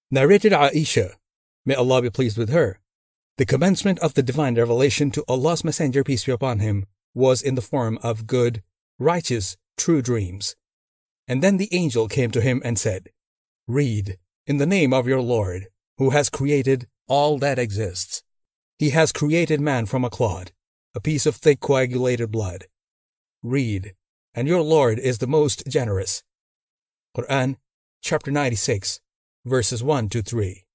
Narrated Aisha, may Allah be pleased with her. The commencement of the divine revelation to Allah's Messenger, peace be upon him, was in the form of good, righteous, true dreams. And then the angel came to him and said, "Read, in the name of your Lord, who has created all that exists. He has created man from a clod, a piece of thick coagulated blood. Read, and your Lord is the most generous." Quran, chapter 96, verses 1 to 3.